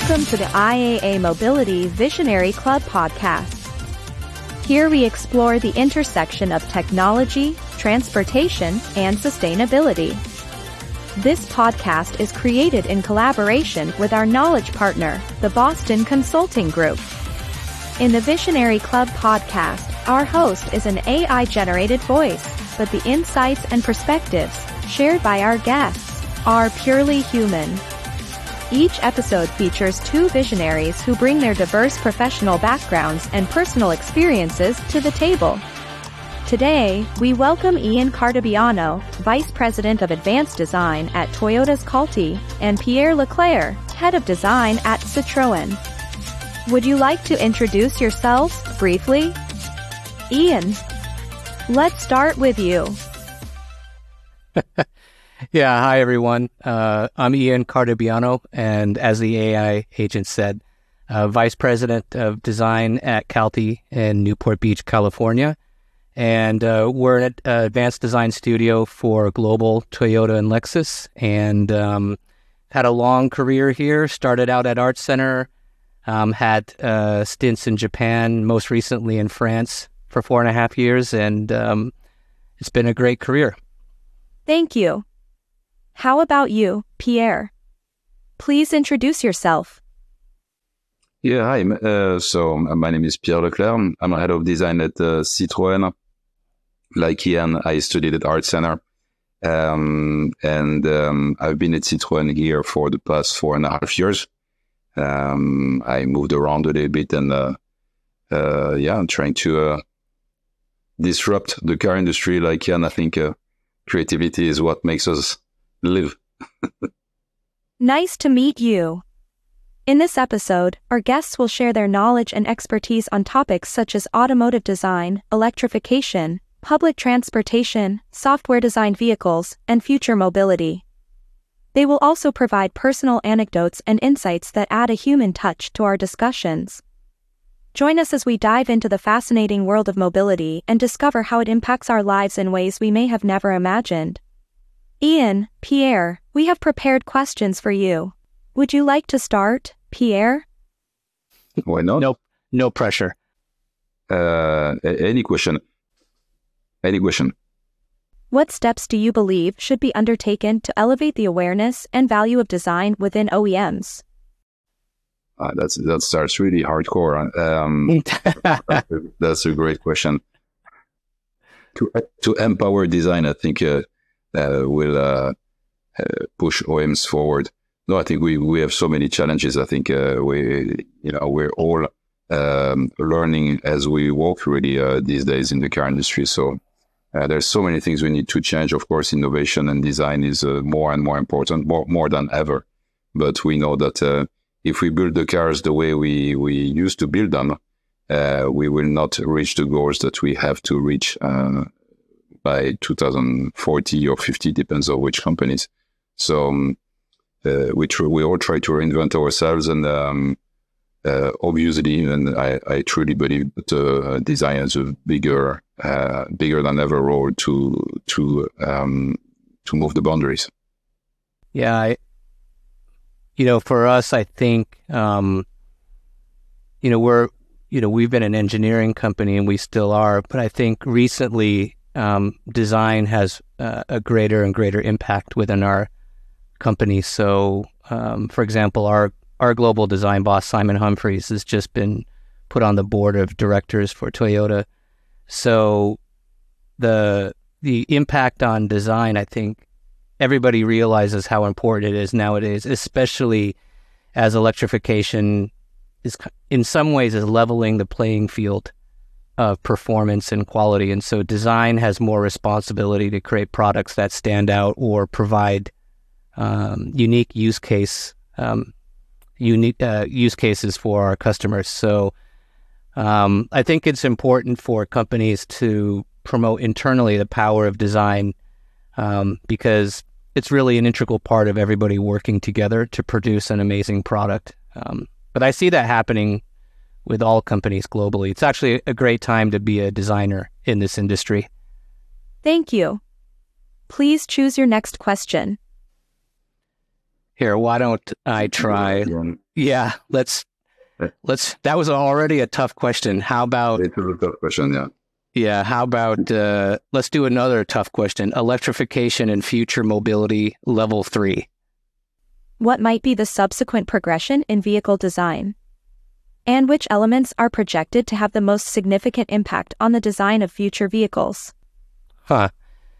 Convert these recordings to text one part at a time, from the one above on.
Welcome to the IAA Mobility Visionary Club podcast. Here we explore the intersection of technology, transportation, and sustainability. This podcast is created in collaboration with our knowledge partner, the Boston Consulting Group. In the Visionary Club podcast, our host is an AI-generated voice, but the insights and perspectives shared by our guests are purely human. Each episode features two visionaries who bring their diverse professional backgrounds and personal experiences to the table. Today, we welcome Ian Cartabiano, Vice President of Advanced Design at Toyota's Calty, and Pierre Leclerc, Head of Design at Citroën. Would you like to introduce yourselves briefly? Ian, let's start with you. Yeah, hi everyone. I'm Ian Cartabiano, and as the AI agent said, Vice President of Design at Calty in Newport Beach, California. And we're an advanced design studio for global Toyota and Lexus, and had a long career here. Started out at Art Center, had stints in Japan, most recently in France for 4.5 years, and it's been a great career. Thank you. How about you, Pierre? Please introduce yourself. Yeah, hi. So my name is Pierre Leclerc. I'm a head of design at Citroën. Like Ian, I studied at Art Center. And I've been at Citroën here for the past 4.5 years. I moved around a little bit and, I'm trying to disrupt the car industry. Like Ian, I think creativity is what makes us live. Nice to meet you. In this episode, our guests will share their knowledge and expertise on topics such as automotive design, electrification, public transportation, software-designed vehicles, and future mobility. They will also provide personal anecdotes and insights that add a human touch to our discussions. Join us as we dive into the fascinating world of mobility and discover how it impacts our lives in ways we may have never imagined. Ian, Pierre, we have prepared questions for you. Would you like to start, Pierre? Why not? No pressure. Any question? What steps do you believe should be undertaken to elevate the awareness and value of design within OEMs? That starts really hardcore. That's a great question. To empower design, I think will push OEMs forward. No, I think we have so many challenges. I think we're all learning as we walk really these days in the car industry. So there's so many things we need to change. Of course, innovation and design is more and more important, more than ever. But we know that if we build the cars the way we used to build them, we will not reach the goals that we have to reach by 2040 or 50, depends on which companies. So we all try to reinvent ourselves, and obviously, and I truly believe that design has a bigger than ever role to move the boundaries. Yeah, for us, I think we've been an engineering company, and we still are, but I think recently design has a greater and greater impact within our company. So, for example, our global design boss, Simon Humphries, has just been put on the board of directors for Toyota. So the impact on design, I think everybody realizes how important it is nowadays, especially as electrification is in some ways is leveling the playing field of performance and quality. And so design has more responsibility to create products that stand out or provide unique use cases for our customers. So I think it's important for companies to promote internally the power of design because it's really an integral part of everybody working together to produce an amazing product. But I see that happening with all companies globally. It's actually a great time to be a designer in this industry. Thank you. Please choose your next question. Here, why don't I try? Yeah, let's. That was already a tough question. How about? It was a tough question, yeah. Yeah, how about let's do another tough question. Electrification and future mobility level 3. What might be the subsequent progression in vehicle design? And which elements are projected to have the most significant impact on the design of future vehicles? Well,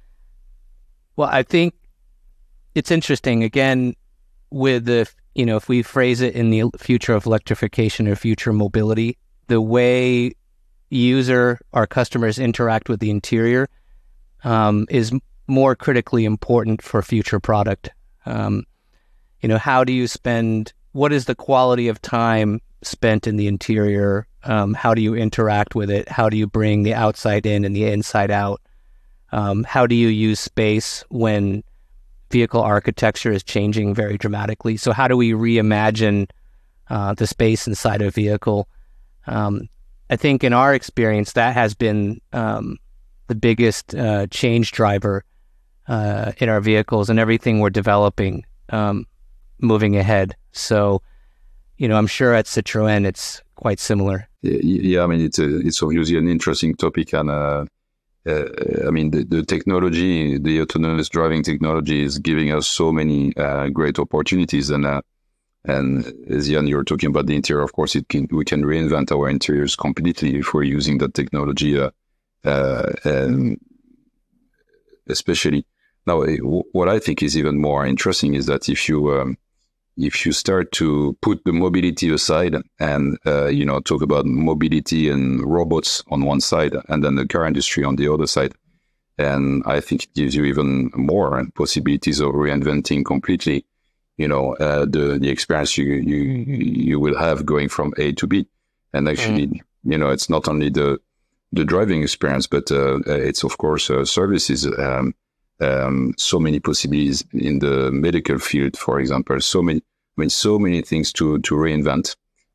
I think it's interesting, again, with the, if we phrase it in the future of electrification or future mobility, the way our customers interact with the interior is more critically important for future product. How do you what is the quality of time spent in the interior? How do you interact with it? How do you bring the outside in and the inside out? How do you use space when vehicle architecture is changing very dramatically? So how do we reimagine the space inside a vehicle? I think in our experience, that has been the biggest change driver in our vehicles and everything we're developing moving ahead. So, I'm sure at Citroën it's quite similar. Yeah, I mean, it's obviously an interesting topic, and I mean, the technology, the autonomous driving technology, is giving us so many great opportunities, and as Jan, you're talking about the interior, of course, we can reinvent our interiors completely if we're using that technology, and especially now. What I think is even more interesting is that if you start to put the mobility aside and talk about mobility and robots on one side and then the car industry on the other side, and I think it gives you even more possibilities of reinventing completely the experience you will have going from A to B. And actually, it's not only the driving experience, but it's of course services. So many possibilities in the medical field, for example. So many things to reinvent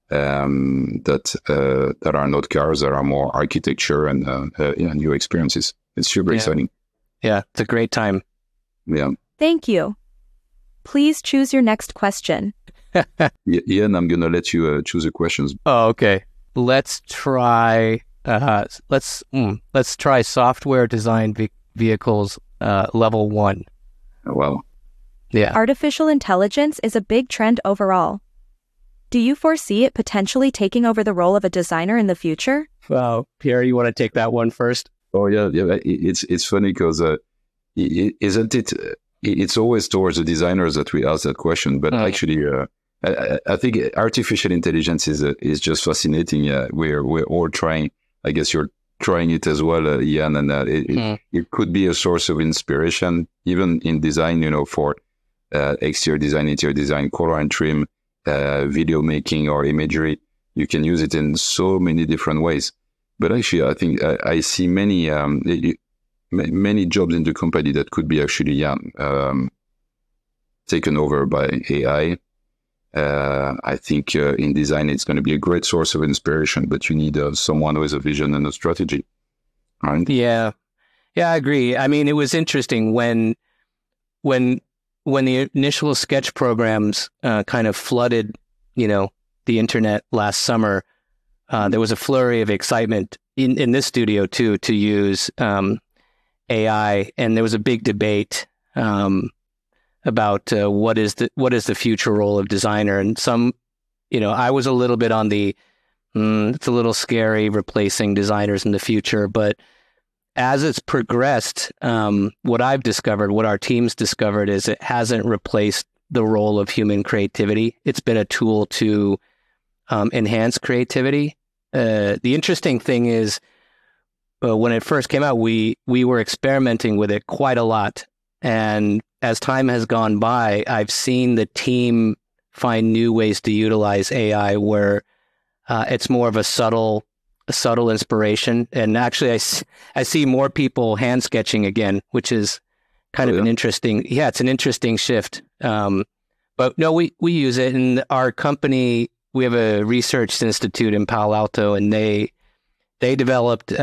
that are not cars, that are more architecture and new experiences. It's super exciting. Yeah, it's a great time. Yeah. Thank you. Please choose your next question. Ian, I'm gonna let you choose the questions. Oh, okay. Let's try. Let's try software design vehicles level 1. Wow. Yeah. Artificial intelligence is a big trend overall. Do you foresee it potentially taking over the role of a designer in the future? Well, Pierre, you want to take that one first? Oh yeah. It's funny because isn't it? It's always towards the designers that we ask that question, but actually, I think artificial intelligence is just fascinating. We're all trying. I guess you're trying it as well, Ian, and it could be a source of inspiration, even in design. For exterior design, interior design, color and trim, video making, or imagery. You can use it in so many different ways. But actually, I think I see many jobs in the company that could be actually taken over by AI. I think in design, it's going to be a great source of inspiration, but you need someone who has a vision and a strategy. Right? Yeah, I agree. I mean, it was interesting when the initial sketch programs kind of flooded, the internet last summer. There was a flurry of excitement in this studio too to use AI, and there was a big debate about what is the future role of designer. And some, I was a little bit on the it's a little scary replacing designers in the future. But as it's progressed, what I've discovered, what our team's discovered, is it hasn't replaced the role of human creativity. It's been a tool to enhance creativity. The interesting thing is, when it first came out, we were experimenting with it quite a lot. And as time has gone by, I've seen the team find new ways to utilize AI where it's more of a subtle inspiration. And actually, I see more people hand sketching again, which is kind of an interesting, it's an interesting shift. But no, we use it in our company. We have a research institute in Palo Alto, and they developed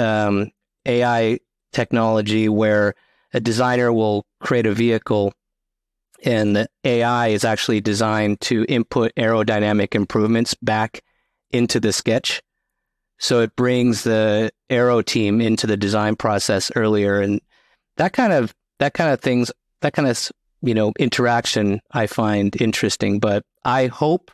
AI technology where a designer will create a vehicle And the AI is actually designed to input aerodynamic improvements back into the sketch. So it brings the aero team into the design process earlier. And that kind of interaction I find interesting. But I hope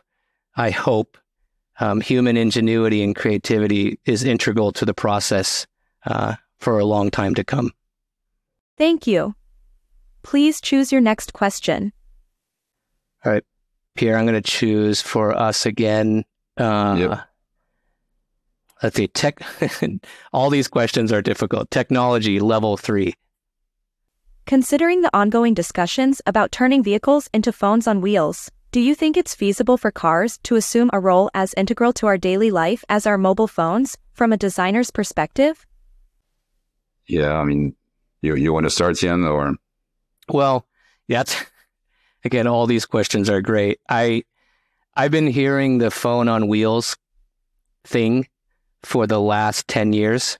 human ingenuity and creativity is integral to the process for a long time to come. Thank you. Please choose your next question. All right, Pierre, I'm going to choose for us again. Let's see, all these questions are difficult. Technology, level 3. Considering the ongoing discussions about turning vehicles into phones on wheels, do you think it's feasible for cars to assume a role as integral to our daily life as our mobile phones, from a designer's perspective? Yeah, I mean, you want to start, Jan, or? Well, again, all these questions are great. I've been hearing the phone on wheels thing for the last 10 years.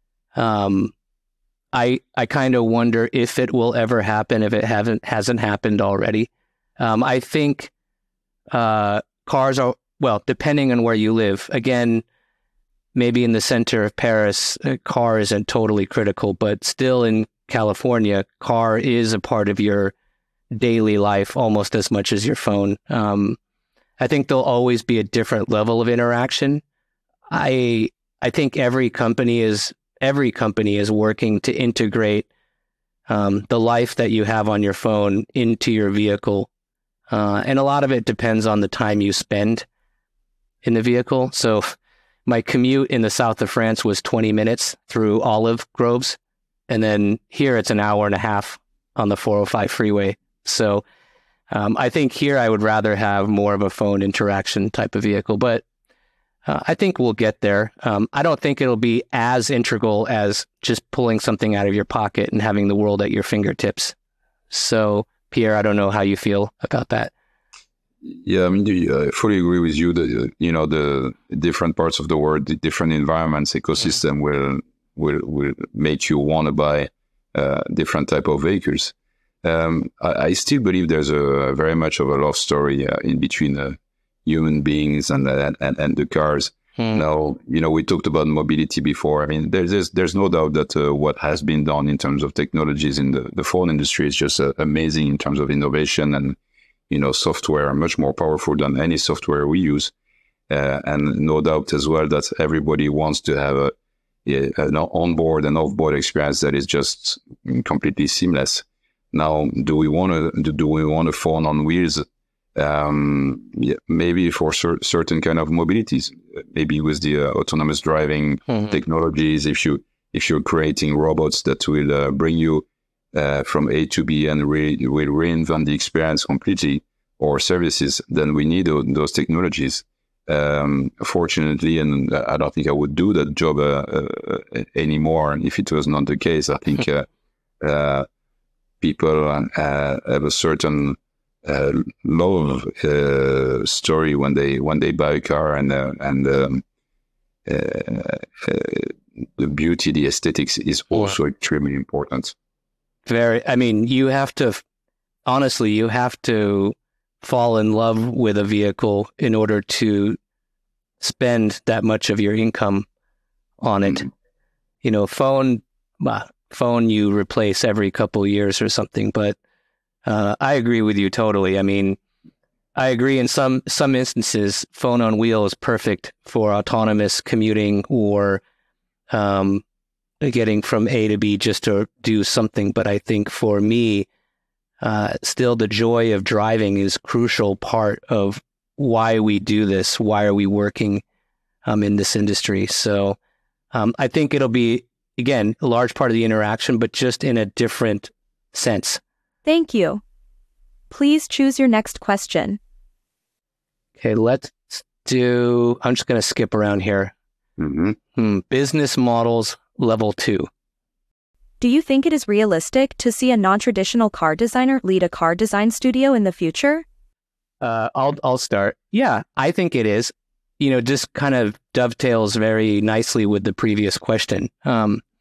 I kind of wonder if it will ever happen, if it hasn't happened already. I think cars are, well, depending on where you live. Again, maybe in the center of Paris, a car isn't totally critical, but still in California, car is a part of your daily life almost as much as your phone. I think there'll always be a different level of interaction. I think every company is working to integrate the life that you have on your phone into your vehicle. And a lot of it depends on the time you spend in the vehicle. So my commute in the south of France was 20 minutes through olive groves. And then here it's an hour and a half on the 405 freeway. So I think here I would rather have more of a phone interaction type of vehicle. But I think we'll get there. I don't think it'll be as integral as just pulling something out of your pocket and having the world at your fingertips. So, Pierre, I don't know how you feel about that. Yeah, I mean, I fully agree with you that, the different parts of the world, the different environments, ecosystem will make you want to buy different type of vehicles. I still believe there's a very much of a love story in between human beings and the cars. Now, we talked about mobility before. I mean, there's no doubt that what has been done in terms of technologies in the phone industry is just amazing in terms of innovation and, software, much more powerful than any software we use. And no doubt as well that everybody wants to have an onboard and offboard experience that is just completely seamless. Now, do we want a phone on wheels? Maybe for certain kind of mobilities, maybe with the autonomous driving technologies. If you're creating robots that will bring you from A to B and will reinvent the experience completely, or services, then we need those technologies. Fortunately, and I don't think I would do that job anymore if it was not the case. I think people have a certain love story when they buy a car, and the beauty, the aesthetics is also extremely important. I mean, you have to fall in love with a vehicle in order to spend that much of your income on it. Phone you replace every couple of years or something, but I agree with you totally. I mean, I agree in some instances, phone on wheel is perfect for autonomous commuting or getting from A to B just to do something. But I think for me, still the joy of driving is a crucial part of why we do this. Why are we working in this industry? So I think it'll be, again, a large part of the interaction, but just in a different sense. Thank you. Please choose your next question. Okay, I'm just going to skip around here. Business models, level 2. Do you think it is realistic to see a non-traditional car designer lead a car design studio in the future? I'll start. Yeah, I think it is. Just kind of dovetails very nicely with the previous question.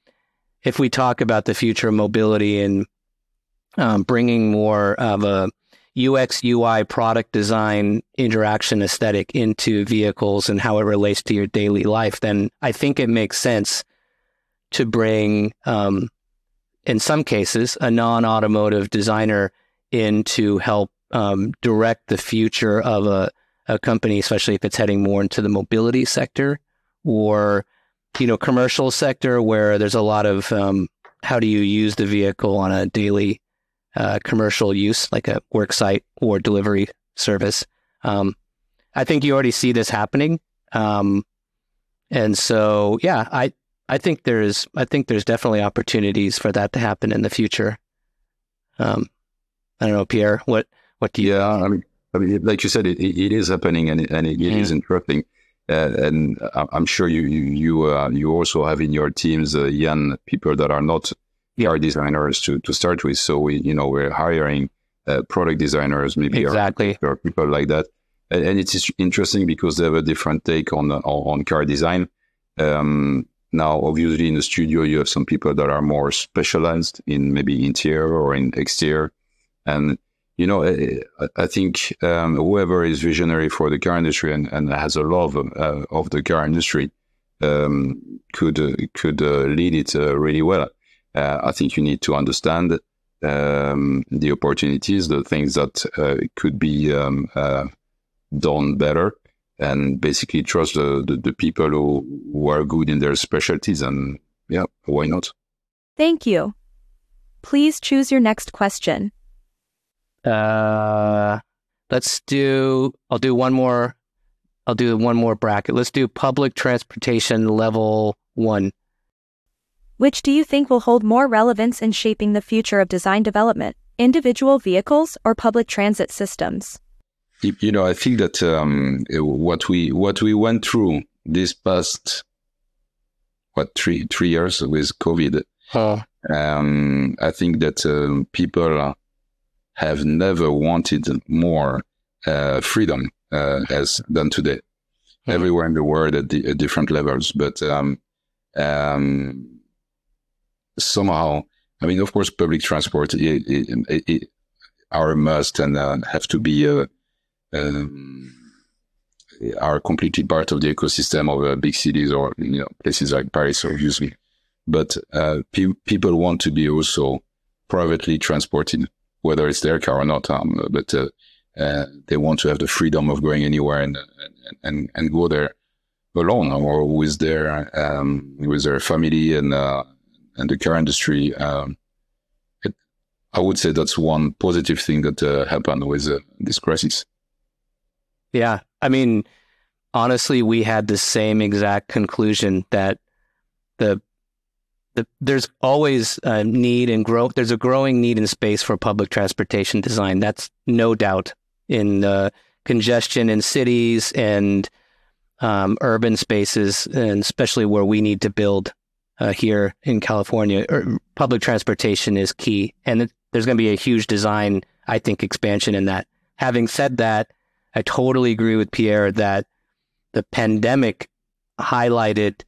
If we talk about the future of mobility and bringing more of a UX, UI, product design, interaction aesthetic into vehicles and how it relates to your daily life, then I think it makes sense to bring, in some cases, a non-automotive designer in to help direct the future of a company, especially if it's heading more into the mobility sector or, commercial sector where there's a lot of how do you use the vehicle on a daily commercial use, like a work site or delivery service. I think you already see this happening. And so, yeah, I think there's definitely opportunities for that to happen in the future. I don't know, Pierre, what do you? Yeah, I mean, like you said, it is happening, and it is interesting. And I'm sure you also have in your teams young people that are not car designers to start with. So we're hiring product designers, maybe exactly, or people like that. And it's interesting because they have a different take on car design. Now, obviously, in the studio, you have some people that are more specialized in maybe interior or in exterior. And, I think whoever is visionary for the car industry and has a love of the car industry could lead it really well. I think you need to understand the opportunities, the things that could be done better, and basically trust the people who are good in their specialties. And yeah, why not? Thank you. Please choose your next question. I'll do one more bracket. Let's do public transportation level 1. Which do you think will hold more relevance in shaping the future of design development, individual vehicles or public transit systems? I think that what we went through this past 3 years with COVID, I think that people have never wanted more freedom than today, everywhere in the world at different levels. But somehow, I mean, of course, public transport are a must and have to be are completely part of the ecosystem of big cities or places like Paris, obviously. But people want to be also privately transported, whether it's their car or not. But they want to have the freedom of going anywhere and go there alone or with their family and the car industry. I would say that's one positive thing that happened with this crisis. Yeah. I mean, honestly, we had the same exact conclusion that there's always a need and growth. There's a growing need in space for public transportation design. That's no doubt in congestion in cities and urban spaces, and especially where we need to build here in California. Public transportation is key. And there's going to be a huge design, I think, expansion in that. Having said that, I totally agree with Pierre that the pandemic highlighted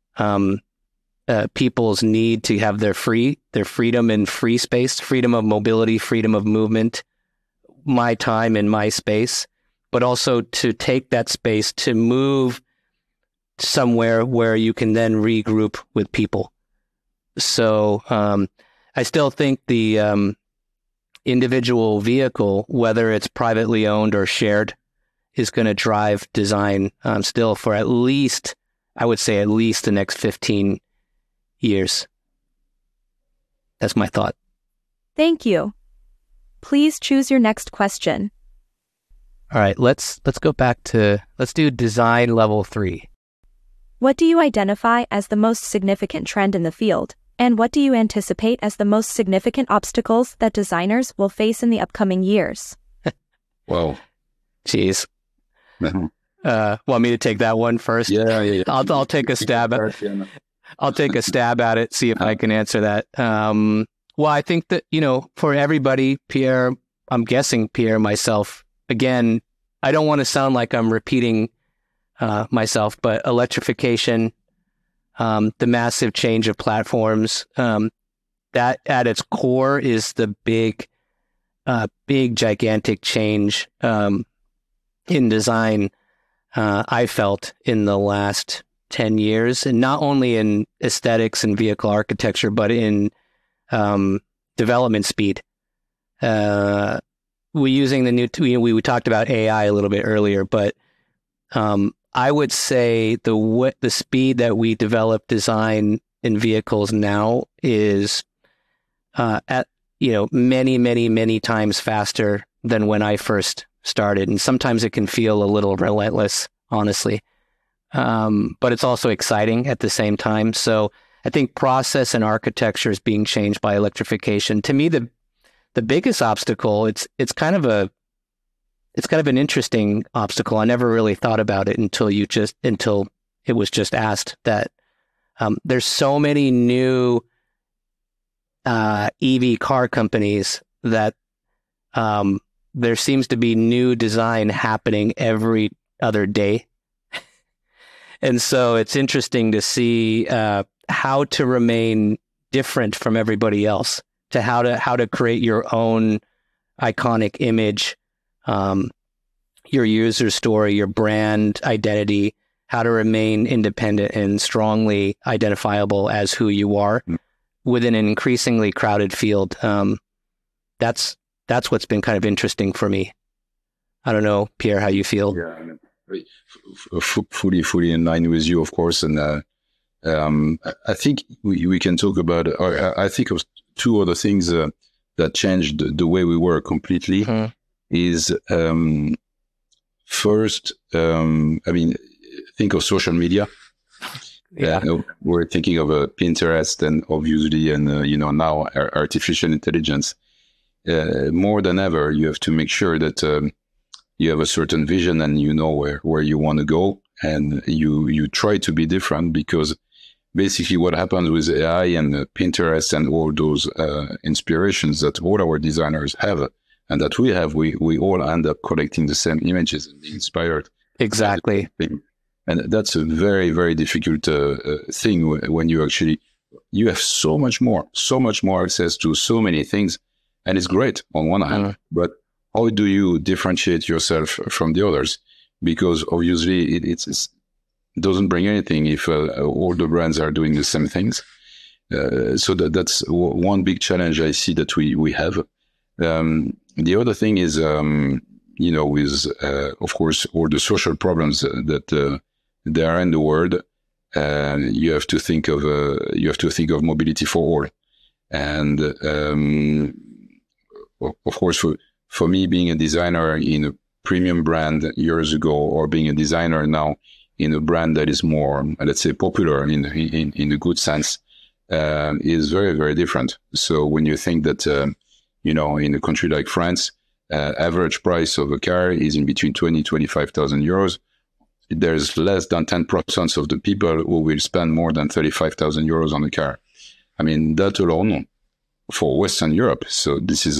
people's need to have their freedom in free space, freedom of mobility, freedom of movement, my time in my space, but also to take that space to move somewhere where you can then regroup with people. So I still think the individual vehicle, whether it's privately owned or shared, is going to drive design still for at least the next 15 years. That's my thought. Thank you. Please choose your next question. All right, let's go back to, let's do design level 3. What do you identify as the most significant trend in the field? And what do you anticipate as the most significant obstacles that designers will face in the upcoming years? Wow. Jeez. Want me to take that one first? Yeah. I'll take a stab at it. I'll take a stab at it, see if I can answer that. Well, I think that, for everybody, Pierre, I'm guessing Pierre, myself, again, I don't want to sound like I'm repeating myself, but electrification, the massive change of platforms, that at its core is the big big, gigantic change in design I felt in the last 10 years, and not only in aesthetics and vehicle architecture, but in development speed. We using the new, we talked about AI a little bit earlier, but I would say the speed that we develop design in vehicles now is at many, many, many times faster than when I first started, and sometimes it can feel a little relentless, honestly. But it's also exciting at the same time. So I think process and architecture is being changed by electrification. To me, the biggest obstacle, it's kind of an interesting obstacle. I never really thought about it until it was just asked, that there's so many new EV car companies that there seems to be new design happening every other day. And so it's interesting to see how to remain different from everybody else, to how to create your own iconic image, your user story, your brand identity, how to remain independent and strongly identifiable as who you are within an increasingly crowded field. That's what's been kind of interesting for me. I don't know, Pierre, how you feel. Yeah, I mean, fully in line with you, of course. And I think we can talk about, I think of two other things that changed the way we work completely. Mm-hmm. Is first, think of social media. Yeah. We're thinking of Pinterest and obviously, and now artificial intelligence. More than ever, you have to make sure that you have a certain vision and you know where you want to go, and you try to be different, because basically what happens with AI and Pinterest and all those inspirations that all our designers have and that we have, we all end up collecting the same images and being inspired. Exactly. And that's a very, very difficult thing when you have so much more access to so many things. And it's great on one hand, but how do you differentiate yourself from the others? Because obviously it doesn't bring anything if all the brands are doing the same things. So that's one big challenge I see that we have. The other thing is, with of course all the social problems that there are in the world, you have to think of mobility for all, and of course for me, being a designer in a premium brand years ago, or being a designer now in a brand that is more, let's say, popular in a good sense, is very, very different. So when you think that, in a country like France, average price of a car is in between 25,000 euros, there's less than 10% of the people who will spend more than 35,000 euros on a car. I mean, that alone for Western Europe. So this is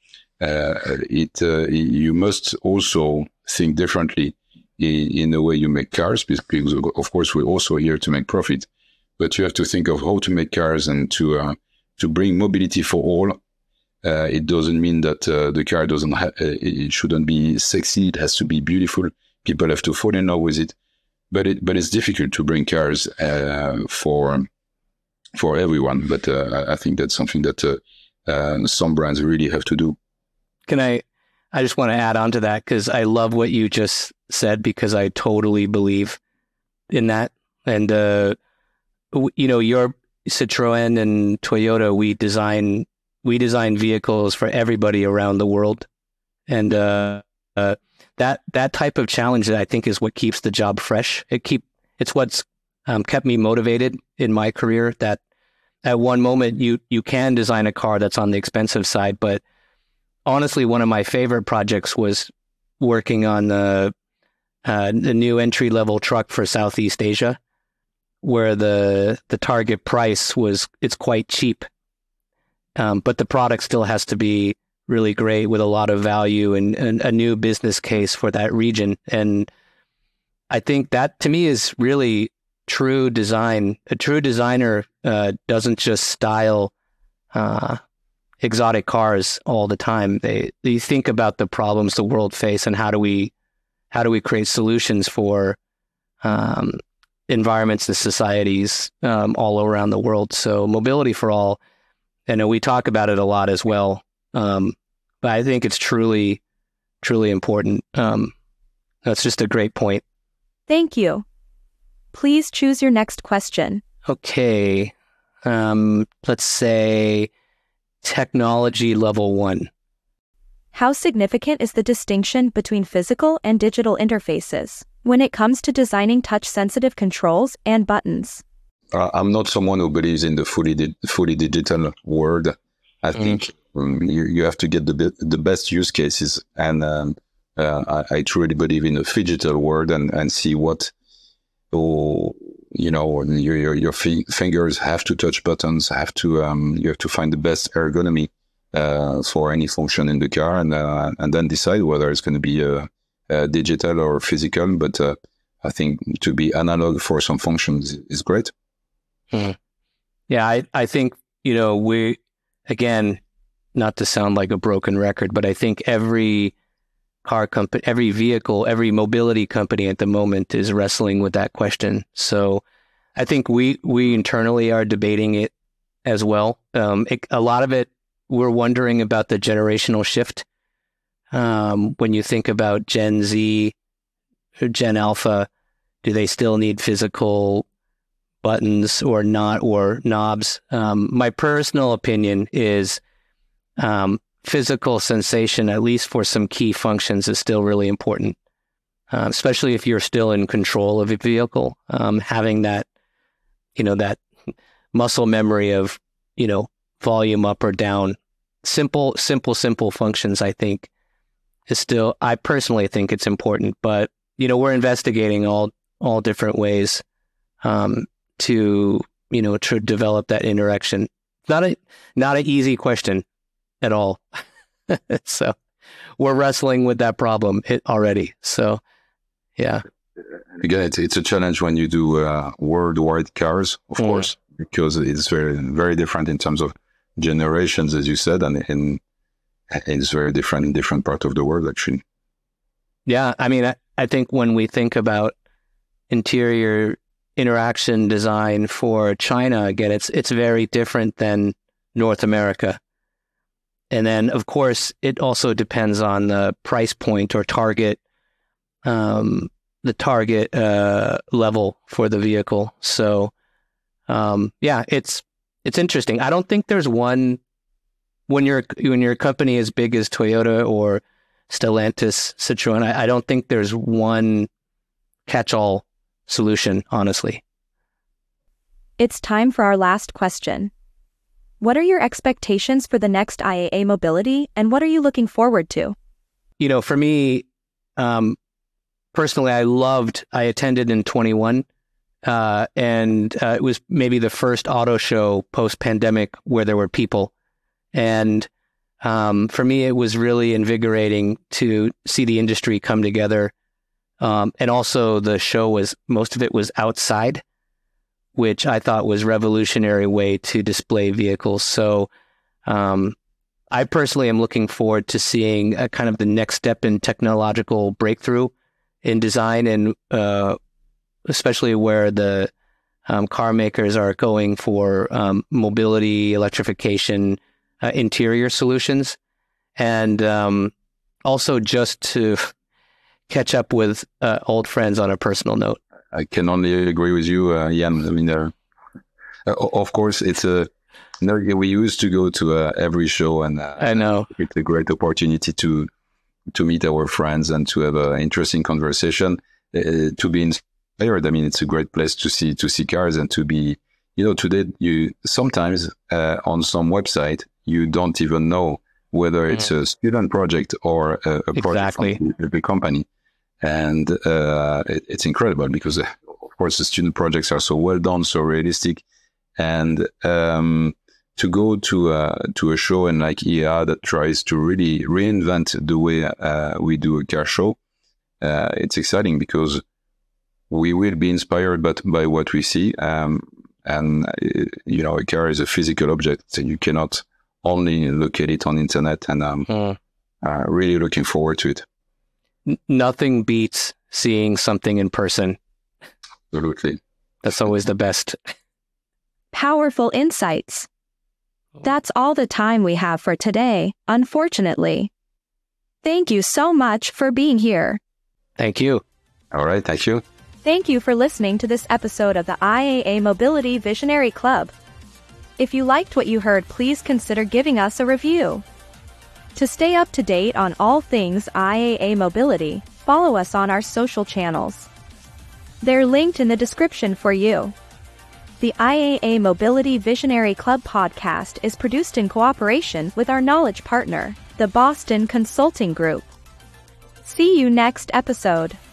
you must also think differently in the way you make cars, because of course we're also here to make profit, but you have to think of how to make cars and to bring mobility for all. It doesn't mean that the car it shouldn't be sexy. It has to be beautiful. People have to fall in love with it, but it's difficult to bring cars for everyone. But I think that's something that some brands really have to do. I just want to add on to that, because I love what you just said, because I totally believe in that. And, your Citroën and Toyota, we design vehicles for everybody around the world. And that type of challenge, I think, is what keeps the job fresh. It's what's kept me motivated in my career, that at one moment you can design a car that's on the expensive side, but honestly, one of my favorite projects was working on the new entry-level truck for Southeast Asia, where the target price it's quite cheap, but the product still has to be really great with a lot of value and a new business case for that region. And I think that, to me, is really true design. A true designer doesn't just style exotic cars all the time. They think about the problems the world face and how do we create solutions for environments and societies all around the world. So mobility for all, I know we talk about it a lot as well, but I think it's truly, truly important. That's just a great point. Thank you. Please choose your next question. Okay. Let's say technology level 1. How significant is the distinction between physical and digital interfaces when it comes to designing touch-sensitive controls and buttons? I'm not someone who believes in the fully digital world. I think you have to get the best use cases, and I truly believe in the phygital world and see what, your fingers have to touch buttons, you have to find the best ergonomy for any function in the car, and then decide whether it's going to be digital or physical. But I think to be analog for some functions is great. Yeah, I think, we, again, not to sound like a broken record, but I think every car company, every vehicle, every mobility company at the moment is wrestling with that question. So I think we internally are debating it as well. A lot of it, we're wondering about the generational shift. When you think about Gen Z or Gen Alpha, do they still need physical buttons or not, or knobs? My personal opinion is physical sensation, at least for some key functions, is still really important, especially if you're still in control of a vehicle. Having that, that muscle memory of, volume up or down, simple functions, I think is still, I personally think it's important. But, we're investigating all different ways to develop that interaction. Not an easy question at all. So we're wrestling with that problem already. So, yeah. Again, it's a challenge when you do worldwide cars, of course, because it's very, very different in terms of generations, as you said, and it's very different in different parts of the world, actually. Yeah, I mean, I think when we think about interior interaction design for China, again, it's very different than North America. And then, of course, it also depends on the price point or target, the target level for the vehicle. So, yeah, it's interesting. I don't think there's one, when your company as big as Toyota or Stellantis, Citroën, I don't think there's one catch-all solution, honestly. It's time for our last question. What are your expectations for the next IAA Mobility, and what are you looking forward to? For me, personally, I attended in 21, and it was maybe the first auto show post-pandemic where there were people. And for me, it was really invigorating to see the industry come together. And also the show most of it was outside, which I thought was a revolutionary way to display vehicles. So I personally am looking forward to seeing kind of the next step in technological breakthrough in design, and especially where the car makers are going for mobility, electrification, interior solutions, and also just to catch up with old friends on a personal note. I can only agree with you, Yann. I mean, of course, we used to go to every show, and I know it's a great opportunity to meet our friends and to have an interesting conversation, to be inspired. I mean, it's a great place to see cars and to be, today you sometimes on some website you don't even know whether it's a student project or a project from the company. And it's incredible because, of course, the student projects are so well done, so realistic. And to go to a show and like IAA that tries to really reinvent the way we do a car show, it's exciting because we will be inspired by what we see. And a car is a physical object, so you cannot only look at it on internet, and really looking forward to it. Nothing beats seeing something in person. Absolutely. That's always the best. Powerful insights. That's all the time we have for today, unfortunately. Thank you so much for being here. Thank you. All right. Thank you. Thank you for listening to this episode of the IAA Mobility Visionary Club. If you liked what you heard, please consider giving us a review. To stay up to date on all things IAA Mobility, follow us on our social channels. They're linked in the description for you. The IAA Mobility Visionary Club podcast is produced in cooperation with our knowledge partner, the Boston Consulting Group. See you next episode.